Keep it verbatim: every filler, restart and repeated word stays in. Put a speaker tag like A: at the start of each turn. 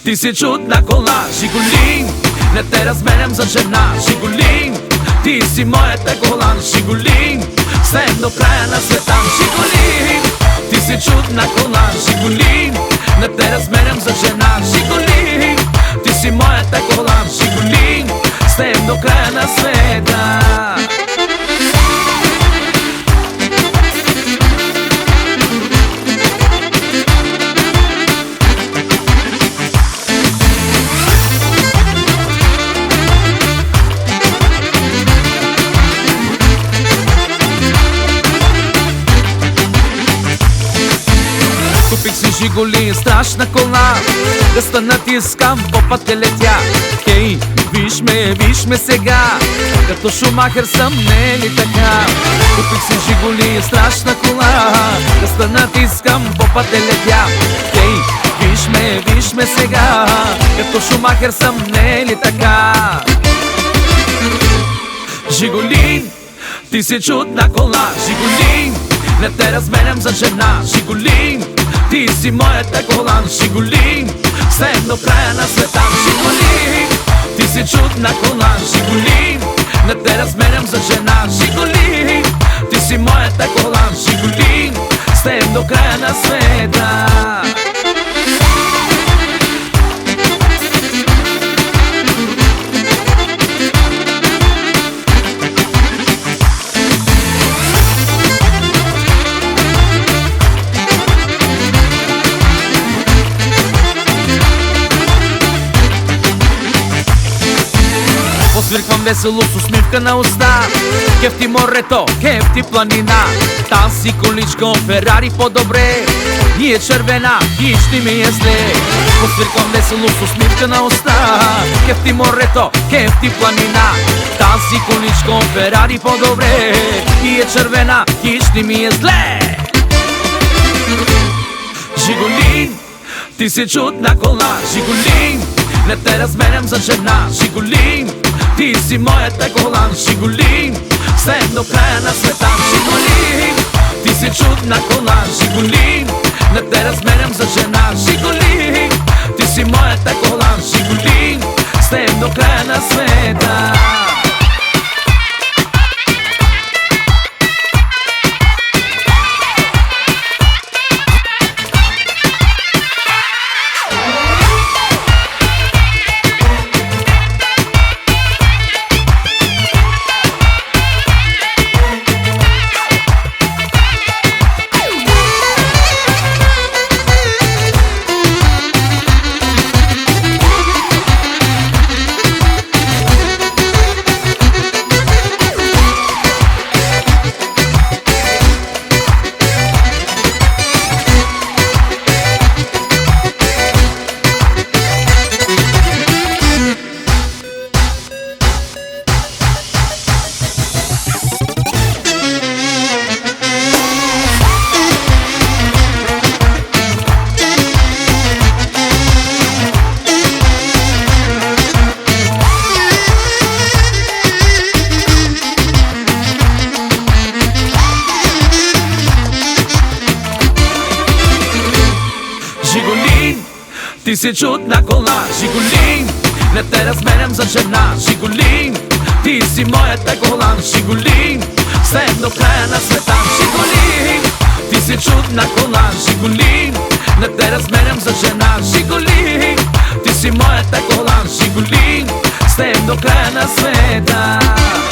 A: Ти си чудна кола, Жигули, не те разменям за жена, Жигули. Ти си моята кола, Жигули, след до края на света, Жигули. Ти си чудна кола, Жигули, не те разменям за жена, Жигули. Ти си моята кола, Жигули, след до края на света. Купих си Жигули, страшна кола, да станат искам, по пътя летя. Хей, виж ме, виж ме сега, като Шумахер съм, не ли така? Купих си Жигули, страшна кола, да станат искам, по пътя летя. Хей, виж ме, виж ме сега, като Шумахер съм, не ли така? Жигули, ти си чудна кола, Жигули, не те разменям за жена, Жигули. Ти си моята кола, Жигули, след до края на света, Жигули. Ти си чудна кола, Жигули, не те разменям за жена, Жигули. Ти си моята кола, Жигули, след до края на света. Свирквам весело с усмивка на уста, кефти морето, кефти планина. Там си количко, Ферари по-добре, и е червена, и ще ми е зле. Посвирквам весело с усмивка на уста, кефти морето, кефти планина. Там си количко, Ферари по-добре, и е червена, и ще ми е зле. Жигули, ти си чудна кола, Жигули, не те разменям за жена, Жигули. Ти си моята кола, Жигули, след до края на света, Жигули. Ти си чудна кола, Жигули, не те разменям за жена, Жигули. Ти си моята кола, Жигули, след до края на света. Жигули, ти си чудна кола, Жигули, не те разменям за жена, Жигули. Ти си моята кола, Жигули, след до края на света, Жигули. Ти си чудна кола, Жигули, не те разменям за жена, Жигули. Ти си моята кола, Жигули, след до края на света.